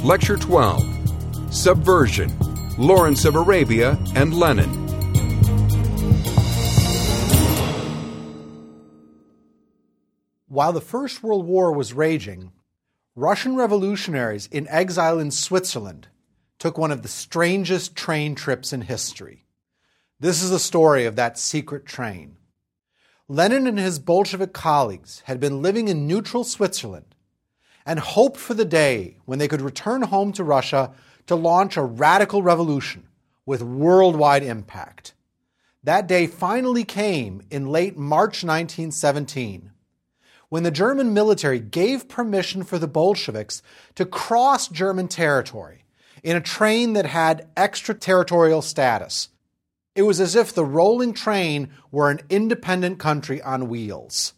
Lecture 12, Subversion, Lawrence of Arabia and Lenin. While the First World War was raging, Russian revolutionaries in exile in Switzerland took one of the strangest train trips in history. This is the story of that secret train. Lenin and his Bolshevik colleagues had been living in neutral Switzerland and hoped for the day when they could return home to Russia to launch a radical revolution with worldwide impact. That day finally came in late March 1917, when the German military gave permission for the Bolsheviks to cross German territory in a train that had extraterritorial status. It was as if the rolling train were an independent country on wheels.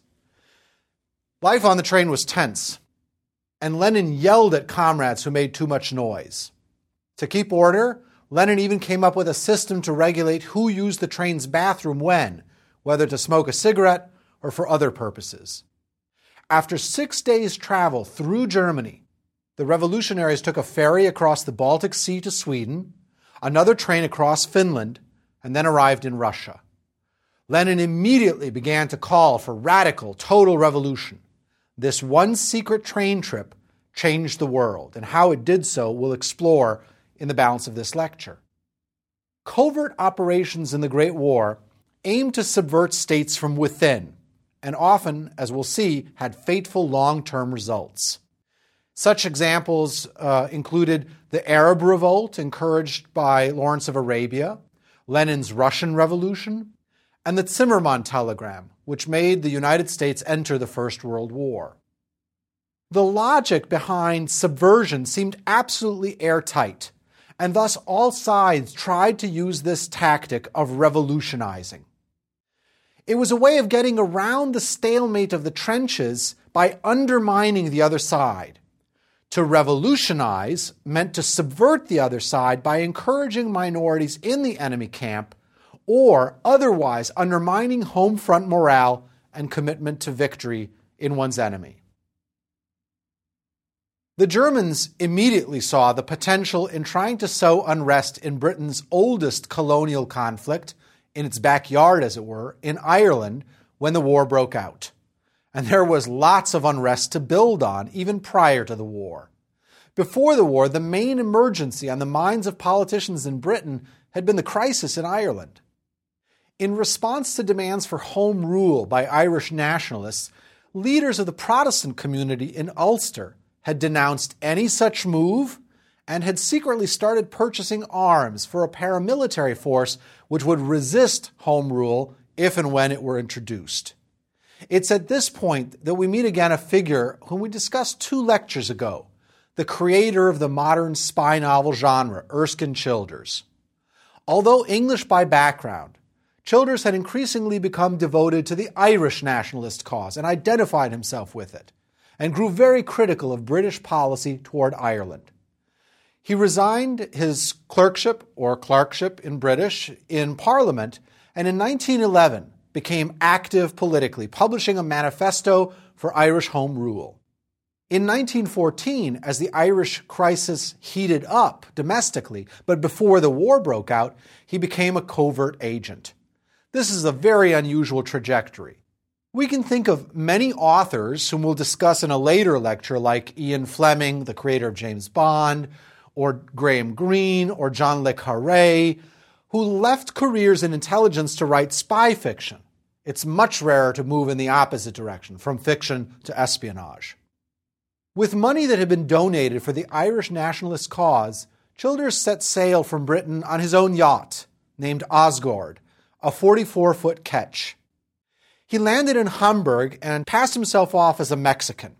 Life on the train was tense, and Lenin yelled at comrades who made too much noise. To keep order, Lenin even came up with a system to regulate who used the train's bathroom when, whether to smoke a cigarette or for other purposes. After 6 days' travel through Germany, the revolutionaries took a ferry across the Baltic Sea to Sweden, another train across Finland, and then arrived in Russia. Lenin immediately began to call for radical, total revolution. This one secret train trip changed the world, and how it did so we'll explore in the balance of this lecture. Covert operations in the Great War aimed to subvert states from within, and often, as we'll see, had fateful long-term results. Such examples included the Arab Revolt encouraged by Lawrence of Arabia, Lenin's Russian Revolution, and the Zimmermann Telegram, which made the United States enter the First World War. The logic behind subversion seemed absolutely airtight, and thus all sides tried to use this tactic of revolutionizing. It was a way of getting around the stalemate of the trenches by undermining the other side. To revolutionize meant to subvert the other side by encouraging minorities in the enemy camp or otherwise undermining home front morale and commitment to victory in one's enemy. The Germans immediately saw the potential in trying to sow unrest in Britain's oldest colonial conflict, in its backyard, as it were, in Ireland when the war broke out. And there was lots of unrest to build on even prior to the war. Before the war, the main emergency on the minds of politicians in Britain had been the crisis in Ireland. In response to demands for home rule by Irish nationalists, leaders of the Protestant community in Ulster had denounced any such move and had secretly started purchasing arms for a paramilitary force which would resist home rule if and when it were introduced. It's at this point that we meet again a figure whom we discussed 2 lectures ago, the creator of the modern spy novel genre, Erskine Childers. Although English by background, Childers had increasingly become devoted to the Irish nationalist cause and identified himself with it, and grew very critical of British policy toward Ireland. He resigned his clerkship in British in Parliament, and in 1911 became active politically, publishing a manifesto for Irish Home Rule. In 1914, as the Irish crisis heated up domestically, but before the war broke out, he became a covert agent. This is a very unusual trajectory. We can think of many authors whom we'll discuss in a later lecture, like Ian Fleming, the creator of James Bond, or Graham Greene, or John le Carré, who left careers in intelligence to write spy fiction. It's much rarer to move in the opposite direction, from fiction to espionage. With money that had been donated for the Irish nationalist cause, Childers set sail from Britain on his own yacht, named Osgord, a 44-foot ketch. He landed in Hamburg and passed himself off as a Mexican.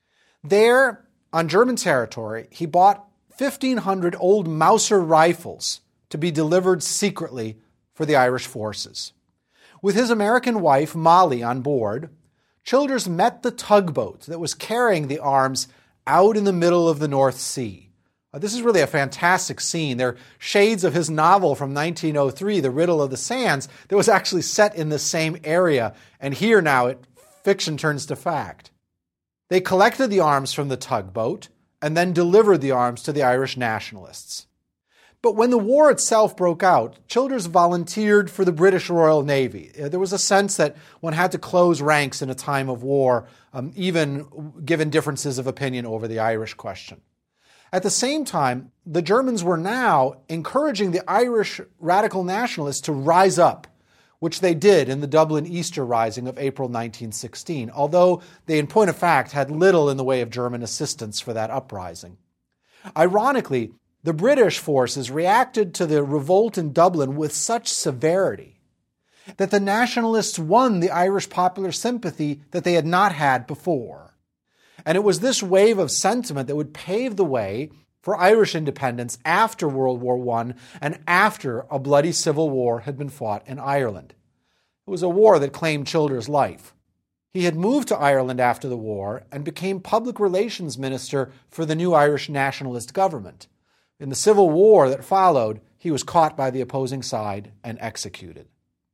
There, on German territory, he bought 1,500 old Mauser rifles to be delivered secretly for the Irish forces. With his American wife, Molly, on board, Childers met the tugboat that was carrying the arms out in the middle of the North Sea. This is really a fantastic scene. There are shades of his novel from 1903, The Riddle of the Sands, that was actually set in the same area, and here now fiction turns to fact. They collected the arms from the tugboat and then delivered the arms to the Irish nationalists. But when the war itself broke out, Childers volunteered for the British Royal Navy. There was a sense that one had to close ranks in a time of war, even given differences of opinion over the Irish question. At the same time, the Germans were now encouraging the Irish radical nationalists to rise up, which they did in the Dublin Easter Rising of April 1916, although they, in point of fact, had little in the way of German assistance for that uprising. Ironically, the British forces reacted to the revolt in Dublin with such severity that the nationalists won the Irish popular sympathy that they had not had before. And it was this wave of sentiment that would pave the way for Irish independence after World War I and after a bloody civil war had been fought in Ireland. It was a war that claimed Childers' life. He had moved to Ireland after the war and became public relations minister for the new Irish nationalist government. In the civil war that followed, he was caught by the opposing side and executed.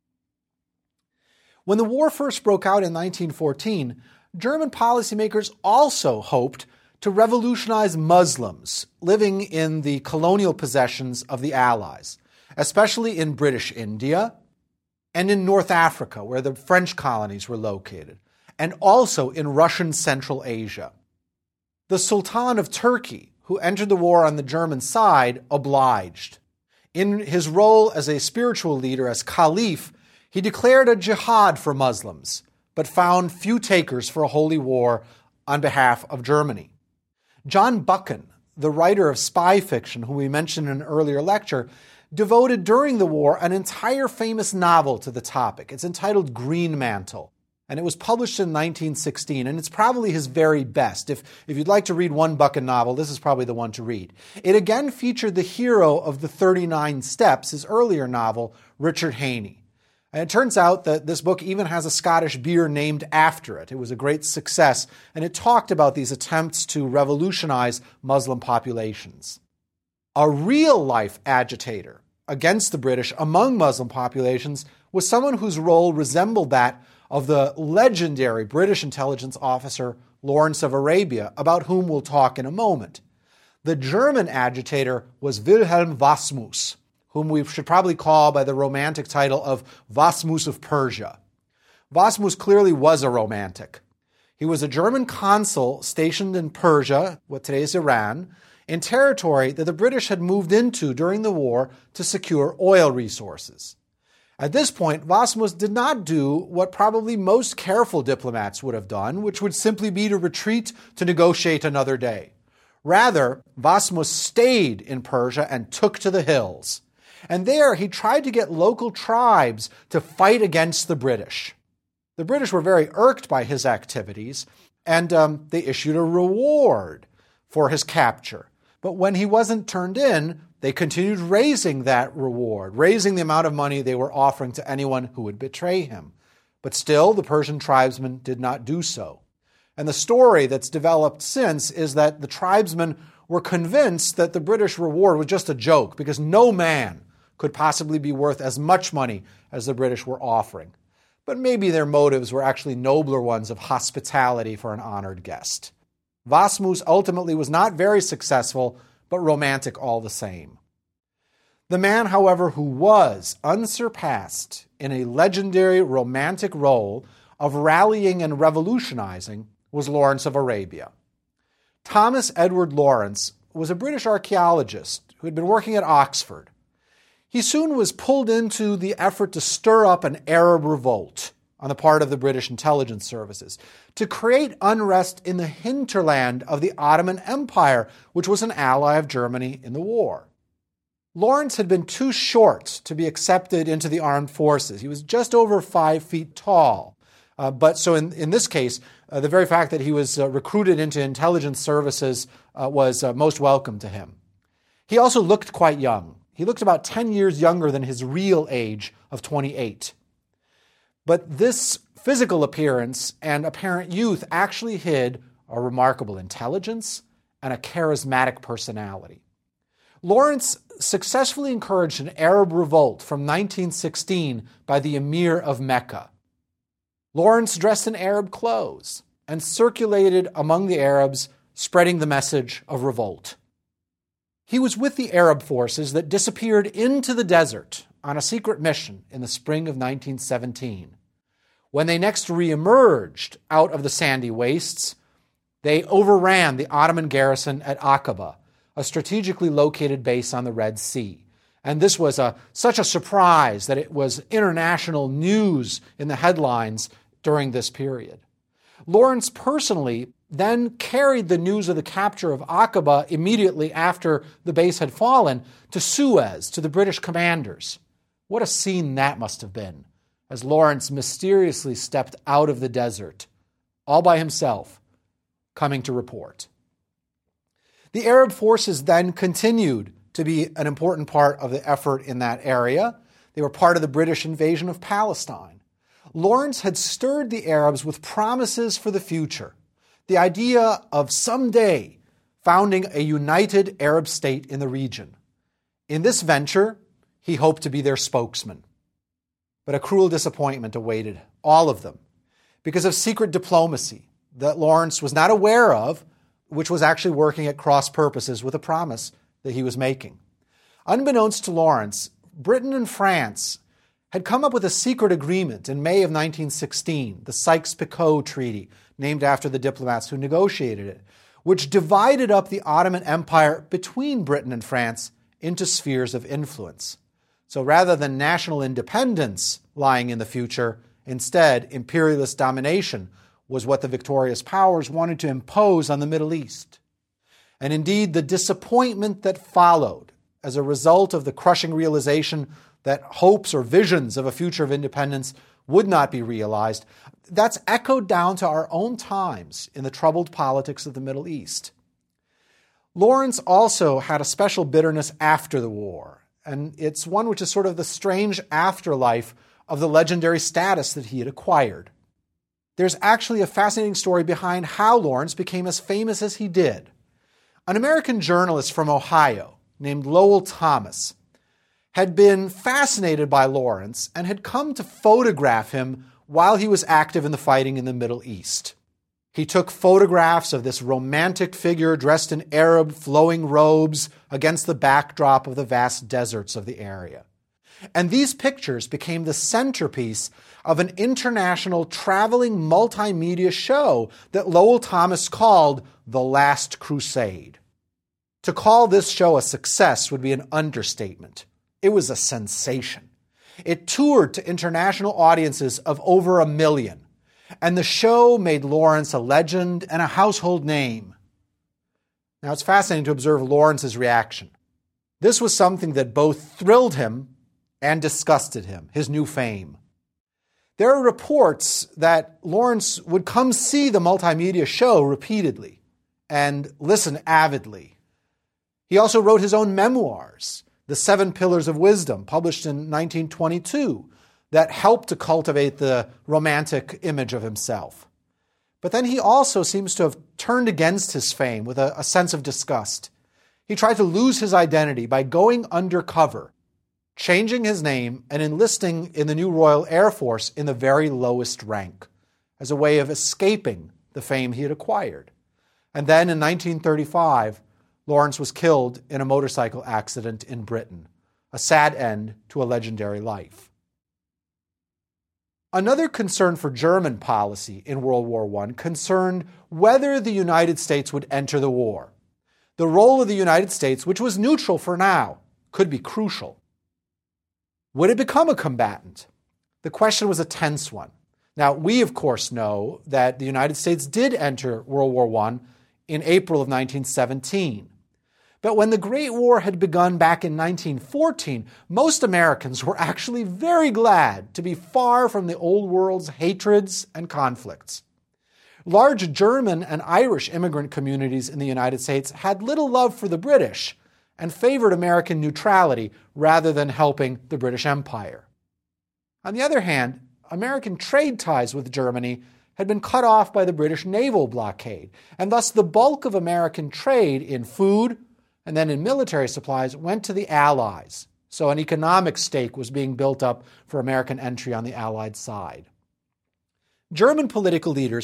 When the war first broke out in 1914, German policymakers also hoped to revolutionize Muslims living in the colonial possessions of the Allies, especially in British India and in North Africa, where the French colonies were located, and also in Russian Central Asia. The Sultan of Turkey, who entered the war on the German side, obliged. In his role as a spiritual leader, as Caliph, he declared a jihad for Muslims, but found few takers for a holy war on behalf of Germany. John Buchan, the writer of spy fiction, who we mentioned in an earlier lecture, devoted during the war an entire famous novel to the topic. It's entitled Green Mantle, and it was published in 1916, and it's probably his very best. If you'd like to read one Buchan novel, this is probably the one to read. It again featured the hero of the 39 Steps, his earlier novel, Richard Haney. And it turns out that this book even has a Scottish beer named after it. It was a great success, and it talked about these attempts to revolutionize Muslim populations. A real-life agitator against the British among Muslim populations was someone whose role resembled that of the legendary British intelligence officer Lawrence of Arabia, about whom we'll talk in a moment. The German agitator was Wilhelm Wassmuss, whom we should probably call by the romantic title of Wassmuss of Persia. Wassmuss clearly was a romantic. He was a German consul stationed in Persia, what today is Iran, in territory that the British had moved into during the war to secure oil resources. At this point, Wassmuss did not do what probably most careful diplomats would have done, which would simply be to retreat to negotiate another day. Rather, Wassmuss stayed in Persia and took to the hills. And there he tried to get local tribes to fight against the British. The British were very irked by his activities, and they issued a reward for his capture. But when he wasn't turned in, they continued raising that reward, raising the amount of money they were offering to anyone who would betray him. But still, the Persian tribesmen did not do so. And the story that's developed since is that the tribesmen were convinced that the British reward was just a joke, because no man could possibly be worth as much money as the British were offering. But maybe their motives were actually nobler ones of hospitality for an honored guest. Wassmuss ultimately was not very successful, but romantic all the same. The man, however, who was unsurpassed in a legendary romantic role of rallying and revolutionizing was Lawrence of Arabia. Thomas Edward Lawrence was a British archaeologist who had been working at Oxford. He soon was pulled into the effort to stir up an Arab revolt on the part of the British intelligence services, to create unrest in the hinterland of the Ottoman Empire, which was an ally of Germany in the war. Lawrence had been too short to be accepted into the armed forces. He was just over 5 feet tall. But so in this case, the very fact that he was recruited into intelligence services was most welcome to him. He also looked quite young. He looked about 10 years younger than his real age of 28. But this physical appearance and apparent youth actually hid a remarkable intelligence and a charismatic personality. Lawrence successfully encouraged an Arab revolt from 1916 by the Emir of Mecca. Lawrence dressed in Arab clothes and circulated among the Arabs spreading the message of revolt. He was with the Arab forces that disappeared into the desert on a secret mission in the spring of 1917. When they next reemerged out of the sandy wastes, they overran the Ottoman garrison at Aqaba, a strategically located base on the Red Sea. And this was such a surprise that it was international news in the headlines during this period. Lawrence personally then carried the news of the capture of Aqaba immediately after the base had fallen to Suez, to the British commanders. What a scene that must have been, as Lawrence mysteriously stepped out of the desert, all by himself, coming to report. The Arab forces then continued to be an important part of the effort in that area. They were part of the British invasion of Palestine. Lawrence had stirred the Arabs with promises for the future, the idea of someday founding a united Arab state in the region. In this venture, he hoped to be their spokesman. But a cruel disappointment awaited all of them because of secret diplomacy that Lawrence was not aware of, which was actually working at cross purposes with a promise that he was making. Unbeknownst to Lawrence, Britain and France had come up with a secret agreement in May of 1916, the Sykes-Picot Treaty, named after the diplomats who negotiated it, which divided up the Ottoman Empire between Britain and France into spheres of influence. So rather than national independence lying in the future, instead, imperialist domination was what the victorious powers wanted to impose on the Middle East. And indeed, the disappointment that followed as a result of the crushing realization that hopes or visions of a future of independence would not be realized, that's echoed down to our own times in the troubled politics of the Middle East. Lawrence also had a special bitterness after the war, and it's one which is sort of the strange afterlife of the legendary status that he had acquired. There's actually a fascinating story behind how Lawrence became as famous as he did. An American journalist from Ohio named Lowell Thomas had been fascinated by Lawrence and had come to photograph him while he was active in the fighting in the Middle East. He took photographs of this romantic figure dressed in Arab flowing robes against the backdrop of the vast deserts of the area. And these pictures became the centerpiece of an international traveling multimedia show that Lowell Thomas called The Last Crusade. To call this show a success would be an understatement. It was a sensation. It toured to international audiences of over 1 million, and the show made Lawrence a legend and a household name. Now, it's fascinating to observe Lawrence's reaction. This was something that both thrilled him and disgusted him, his new fame. There are reports that Lawrence would come see the multimedia show repeatedly and listen avidly. He also wrote his own memoirs, The 7 Pillars of Wisdom, published in 1922, that helped to cultivate the romantic image of himself. But then he also seems to have turned against his fame with a sense of disgust. He tried to lose his identity by going undercover, changing his name and enlisting in the new Royal Air Force in the very lowest rank, as a way of escaping the fame he had acquired. And then in 1935, Lawrence was killed in a motorcycle accident in Britain, a sad end to a legendary life. Another concern for German policy in World War I concerned whether the United States would enter the war. The role of the United States, which was neutral for now, could be crucial. Would it become a combatant? The question was a tense one. Now, we of course know that the United States did enter World War I in April of 1917. But when the Great War had begun back in 1914, most Americans were actually very glad to be far from the old world's hatreds and conflicts. Large German and Irish immigrant communities in the United States had little love for the British and favored American neutrality rather than helping the British Empire. On the other hand, American trade ties with Germany had been cut off by the British naval blockade, and thus the bulk of American trade in food and then in military supplies went to the Allies. So an economic stake was being built up for American entry on the Allied side. German political leaders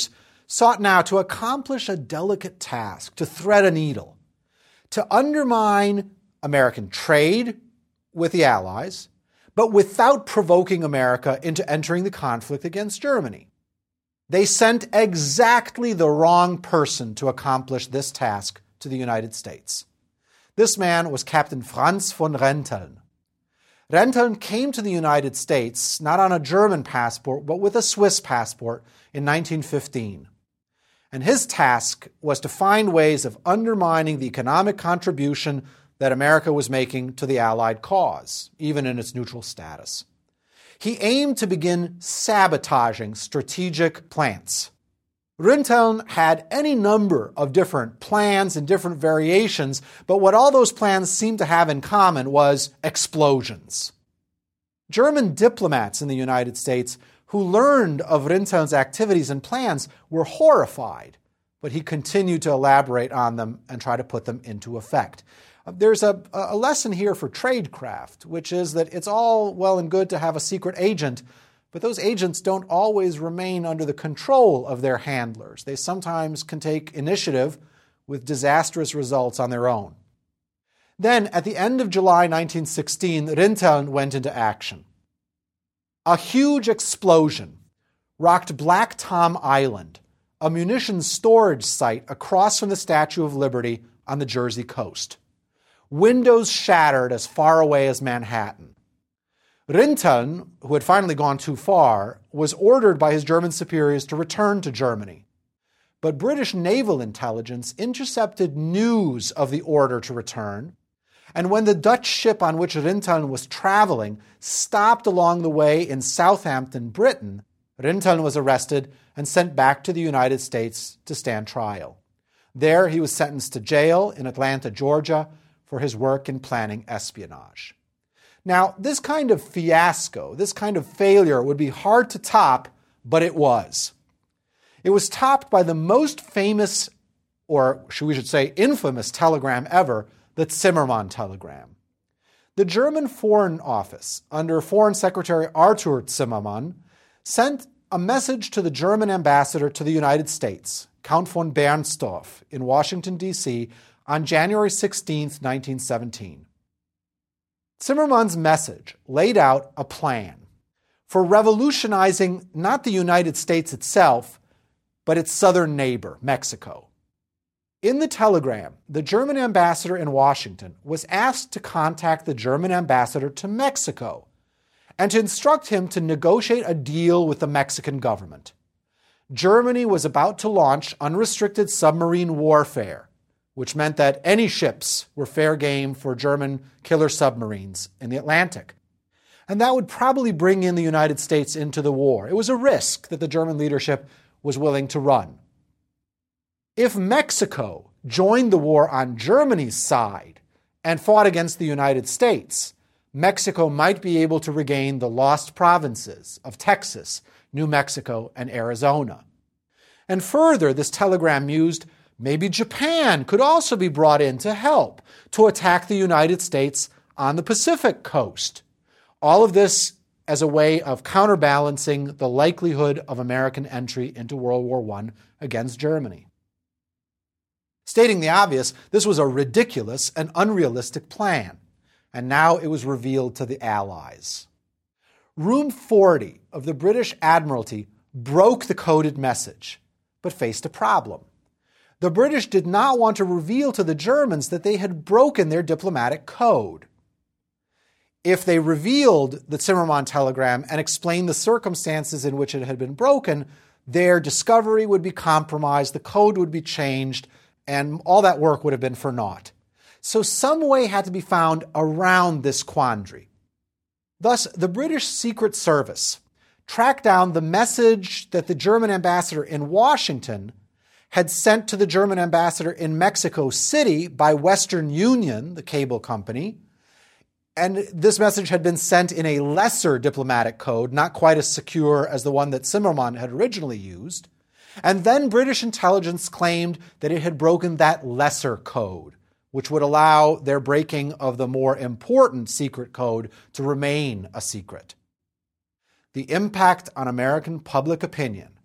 sought now to accomplish a delicate task, to thread a needle, to undermine American trade with the Allies, but without provoking America into entering the conflict against Germany. They sent exactly the wrong person to accomplish this task to the United States. This man was Captain Franz von Rentheln. Rentheln came to the United States not on a German passport, but with a Swiss passport in 1915. And his task was to find ways of undermining the economic contribution that America was making to the Allied cause, even in its neutral status. He aimed to begin sabotaging strategic plants. Rentheln had any number of different plans and different variations, but what all those plans seemed to have in common was explosions. German diplomats in the United States who learned of Rentheln's activities and plans were horrified, but he continued to elaborate on them and try to put them into effect. There's a lesson here for tradecraft, which is that it's all well and good to have a secret agent, but those agents don't always remain under the control of their handlers. They sometimes can take initiative with disastrous results on their own. Then, at the end of July 1916, Rentheln went into action. A huge explosion rocked Black Tom Island, a munitions storage site across from the Statue of Liberty on the Jersey coast. Windows shattered as far away as Manhattan. Rentheln, who had finally gone too far, was ordered by his German superiors to return to Germany. But British naval intelligence intercepted news of the order to return, and when the Dutch ship on which Rentheln was traveling stopped along the way in Southampton, Britain, Rentheln was arrested and sent back to the United States to stand trial. There he was sentenced to jail in Atlanta, Georgia, for his work in planning espionage. Now, this kind of fiasco, this kind of failure would be hard to top, but it was. It was topped by the most famous, or we should say infamous telegram ever, the Zimmermann telegram. The German Foreign Office, under Foreign Secretary Arthur Zimmermann, sent a message to the German ambassador to the United States, Count von Bernstorff, in Washington, D.C., on January 16, 1917. Zimmermann's message laid out a plan for revolutionizing not the United States itself, but its southern neighbor, Mexico. In the telegram, the German ambassador in Washington was asked to contact the German ambassador to Mexico and to instruct him to negotiate a deal with the Mexican government. Germany was about to launch unrestricted submarine warfare, which meant that any ships were fair game for German killer submarines in the Atlantic. And that would probably bring in the United States into the war. It was a risk that the German leadership was willing to run. If Mexico joined the war on Germany's side and fought against the United States, Mexico might be able to regain the lost provinces of Texas, New Mexico, and Arizona. And further, this telegram mused, maybe Japan could also be brought in to help to attack the United States on the Pacific coast. All of this as a way of counterbalancing the likelihood of American entry into World War I against Germany. Stating the obvious, this was a ridiculous and unrealistic plan, and now it was revealed to the Allies. Room 40 of the British Admiralty broke the coded message, but faced a problem. The British did not want to reveal to the Germans that they had broken their diplomatic code. If they revealed the Zimmermann telegram and explained the circumstances in which it had been broken, their discovery would be compromised, the code would be changed, and all that work would have been for naught. So some way had to be found around this quandary. Thus, the British Secret Service tracked down the message that the German ambassador in Washington had sent to the German ambassador in Mexico City by Western Union, the cable company. And this message had been sent in a lesser diplomatic code, not quite as secure as the one that Zimmermann had originally used. And then British intelligence claimed that it had broken that lesser code, which would allow their breaking of the more important secret code to remain a secret. The impact on American public opinion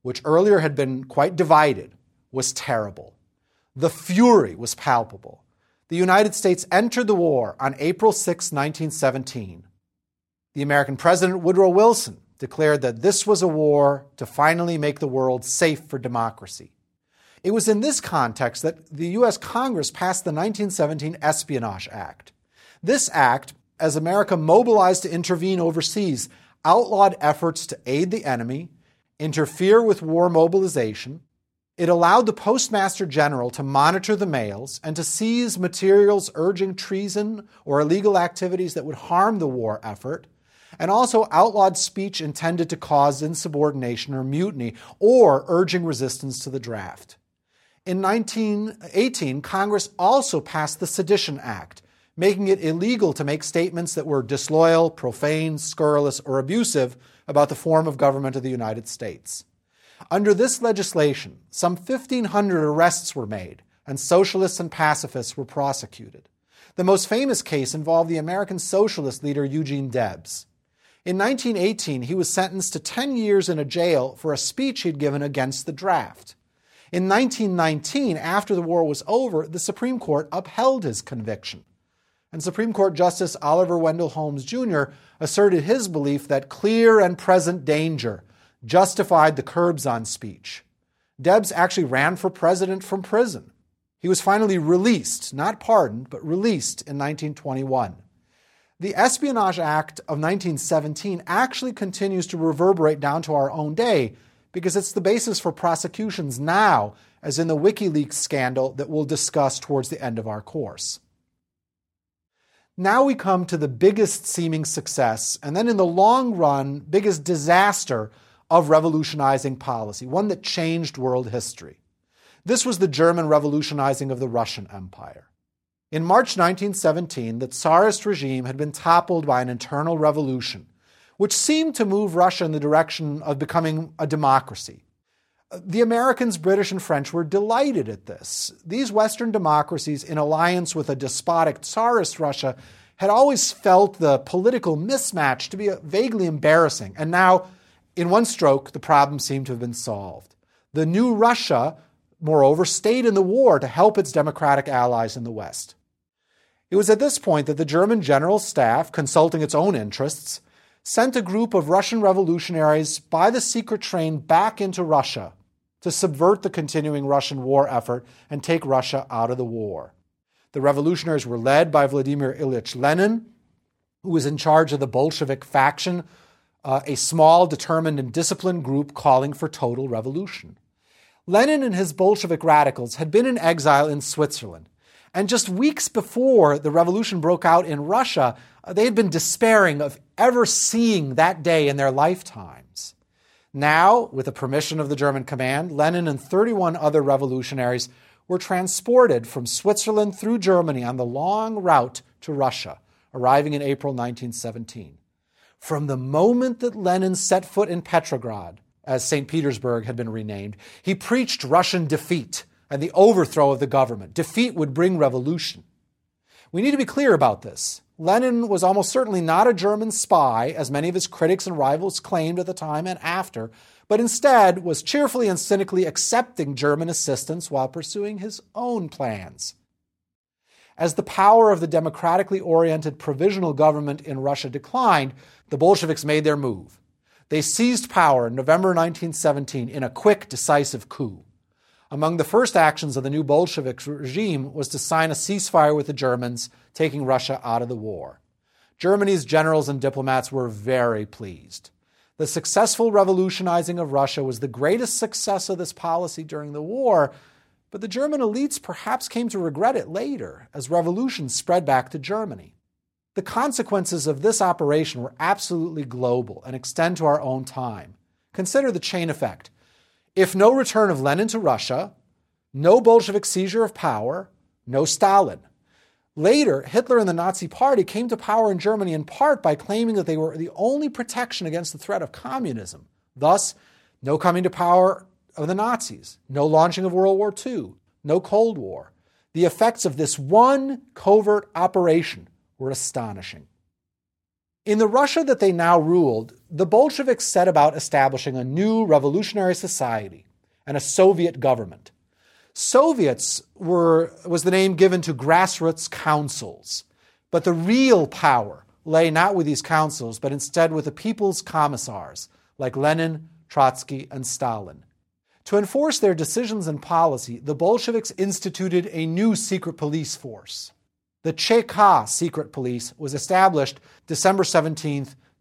which earlier had been quite divided, was terrible. The fury was palpable. The United States entered the war on April 6, 1917. The American President Woodrow Wilson declared that this was a war to finally make the world safe for democracy. It was in this context that the U.S. Congress passed the 1917 Espionage Act. This act, as America mobilized to intervene overseas, outlawed efforts to aid the enemy, interfere with war mobilization. It allowed the Postmaster General to monitor the mails and to seize materials urging treason or illegal activities that would harm the war effort, and also outlawed speech intended to cause insubordination or mutiny or urging resistance to the draft. In 1918, Congress also passed the Sedition Act, making it illegal to make statements that were disloyal, profane, scurrilous, or abusive about the form of government of the United States. Under this legislation, some 1,500 arrests were made, and socialists and pacifists were prosecuted. The most famous case involved the American socialist leader Eugene Debs. In 1918, he was sentenced to 10 years in a jail for a speech he'd given against the draft. In 1919, after the war was over, the Supreme Court upheld his conviction. And Supreme Court Justice Oliver Wendell Holmes Jr. asserted his belief that clear and present danger justified the curbs on speech. Debs actually ran for president from prison. He was finally released, not pardoned, but released in 1921. The Espionage Act of 1917 actually continues to reverberate down to our own day because it's the basis for prosecutions now, as in the WikiLeaks scandal that we'll discuss towards the end of our course. Now we come to the biggest seeming success, and then in the long run, biggest disaster of revolutionizing policy, one that changed world history. This was the German revolutionizing of the Russian Empire. In March 1917, the Tsarist regime had been toppled by an internal revolution, which seemed to move Russia in the direction of becoming a democracy. The Americans, British, and French were delighted at this. These Western democracies, in alliance with a despotic Tsarist Russia, had always felt the political mismatch to be vaguely embarrassing. And now, in one stroke, the problem seemed to have been solved. The new Russia, moreover, stayed in the war to help its democratic allies in the West. It was at this point that the German General Staff, consulting its own interests, sent a group of Russian revolutionaries by the secret train back into Russia to subvert the continuing Russian war effort and take Russia out of the war. The revolutionaries were led by Vladimir Ilyich Lenin, who was in charge of the Bolshevik faction, a small, determined, and disciplined group calling for total revolution. Lenin and his Bolshevik radicals had been in exile in Switzerland, and just weeks before the revolution broke out in Russia, they had been despairing of ever seeing that day in their lifetimes. Now, with the permission of the German command, Lenin and 31 other revolutionaries were transported from Switzerland through Germany on the long route to Russia, arriving in April 1917. From the moment that Lenin set foot in Petrograd, as St. Petersburg had been renamed, he preached Russian defeat and the overthrow of the government. Defeat would bring revolution. We need to be clear about this. Lenin was almost certainly not a German spy, as many of his critics and rivals claimed at the time and after, but instead was cheerfully and cynically accepting German assistance while pursuing his own plans. As the power of the democratically oriented provisional government in Russia declined, the Bolsheviks made their move. They seized power in November 1917 in a quick, decisive coup. Among the first actions of the new Bolshevik regime was to sign a ceasefire with the Germans, taking Russia out of the war. Germany's generals and diplomats were very pleased. The successful revolutionizing of Russia was the greatest success of this policy during the war, but the German elites perhaps came to regret it later as revolutions spread back to Germany. The consequences of this operation were absolutely global and extend to our own time. Consider the chain effect. If no return of Lenin to Russia, no Bolshevik seizure of power, no Stalin. Later, Hitler and the Nazi Party came to power in Germany in part by claiming that they were the only protection against the threat of communism. Thus, no coming to power of the Nazis, no launching of World War II, no Cold War. The effects of this one covert operation were astonishing. In the Russia that they now ruled, the Bolsheviks set about establishing a new revolutionary society and a Soviet government. Soviets was the name given to grassroots councils, but the real power lay not with these councils, but instead with the people's commissars, like Lenin, Trotsky, and Stalin. To enforce their decisions and policy, the Bolsheviks instituted a new secret police force. The Cheka secret police was established December 17,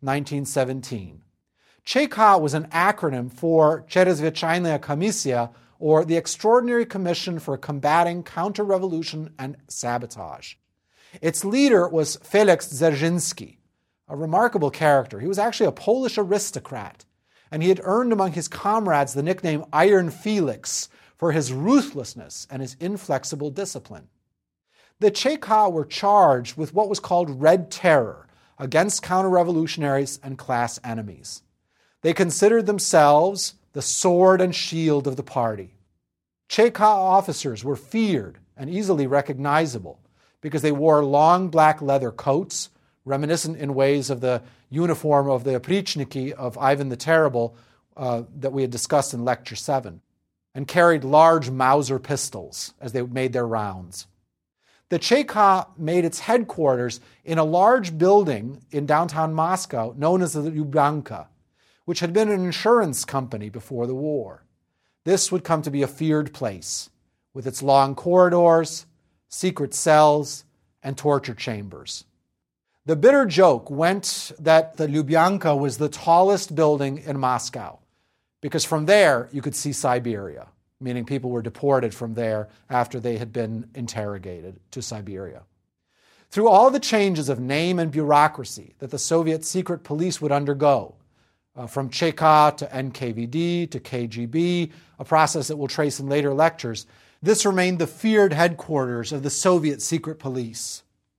1917. Cheka was an acronym for Чрезвычайная комиссия, or the Extraordinary Commission for Combating Counter-Revolution and Sabotage. Its leader was Felix Dzerzhinsky, a remarkable character. He was actually a Polish aristocrat, and he had earned among his comrades the nickname Iron Felix for his ruthlessness and his inflexible discipline. The Cheka were charged with what was called Red Terror against counter-revolutionaries and class enemies. They considered themselves the sword and shield of the party. Cheka officers were feared and easily recognizable because they wore long black leather coats, reminiscent in ways of the uniform of the Oprichniki of Ivan the Terrible that we had discussed in Lecture 7, and carried large Mauser pistols as they made their rounds. The Cheka made its headquarters in a large building in downtown Moscow known as the Lubyanka, which had been an insurance company before the war. This would come to be a feared place, with its long corridors, secret cells, and torture chambers. The bitter joke went that the Lubyanka was the tallest building in Moscow, because from there you could see Siberia, meaning people were deported from there after they had been interrogated to Siberia. Through all the changes of name and bureaucracy that the Soviet secret police would undergo, from Cheka to NKVD to KGB, a process that we'll trace in later lectures, this remained the feared headquarters of the Soviet secret police.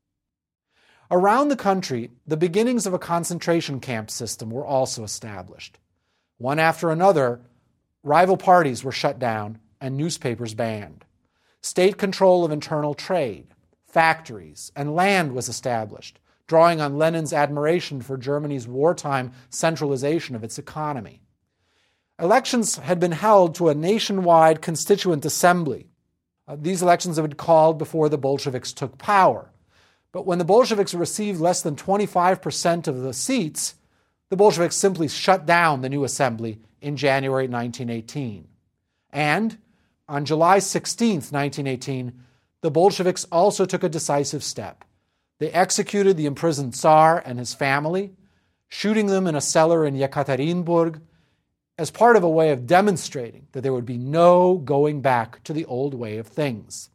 Around the country, the beginnings of a concentration camp system were also established. One after another, rival parties were shut down and newspapers banned. State control of internal trade, factories, and land was established, drawing on Lenin's admiration for Germany's wartime centralization of its economy. Elections had been held to a nationwide constituent assembly. These elections had been called before the Bolsheviks took power. But when the Bolsheviks received less than 25% of the seats, the Bolsheviks simply shut down the new assembly in January 1918. And on July 16, 1918, the Bolsheviks also took a decisive step. They executed the imprisoned Tsar and his family, shooting them in a cellar in Yekaterinburg, as part of a way of demonstrating that there would be no going back to the old way of things.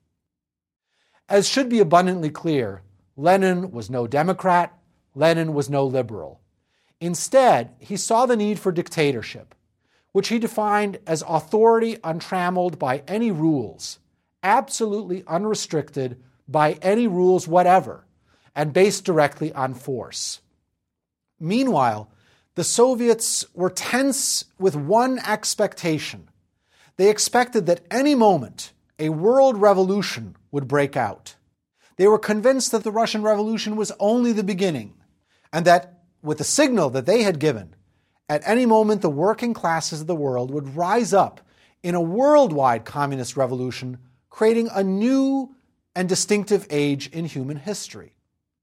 As should be abundantly clear, Lenin was no Democrat, Lenin was no liberal. Instead, he saw the need for dictatorship, which he defined as authority untrammeled by any rules, absolutely unrestricted by any rules whatever, and based directly on force. Meanwhile, the Soviets were tense with one expectation. They expected that any moment a world revolution would break out. They were convinced that the Russian Revolution was only the beginning, and that with the signal that they had given, at any moment the working classes of the world would rise up in a worldwide communist revolution, creating a new and distinctive age in human history.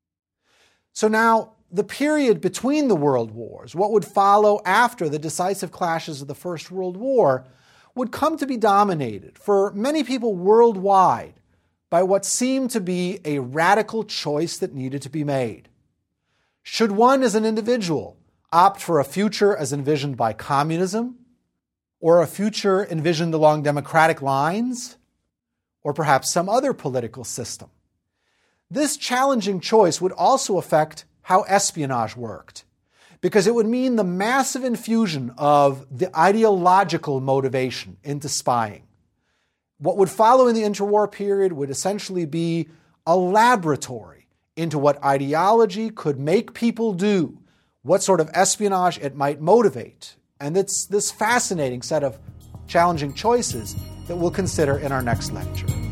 So now, the period between the world wars, what would follow after the decisive clashes of the First World War, would come to be dominated for many people worldwide by what seemed to be a radical choice that needed to be made. Should one, as an individual, opt for a future as envisioned by communism, or a future envisioned along democratic lines, or perhaps some other political system? This challenging choice would also affect how espionage worked, because it would mean the massive infusion of the ideological motivation into spying. What would follow in the interwar period would essentially be a laboratory into what ideology could make people do, what sort of espionage it might motivate. And it's this fascinating set of challenging choices that we'll consider in our next lecture.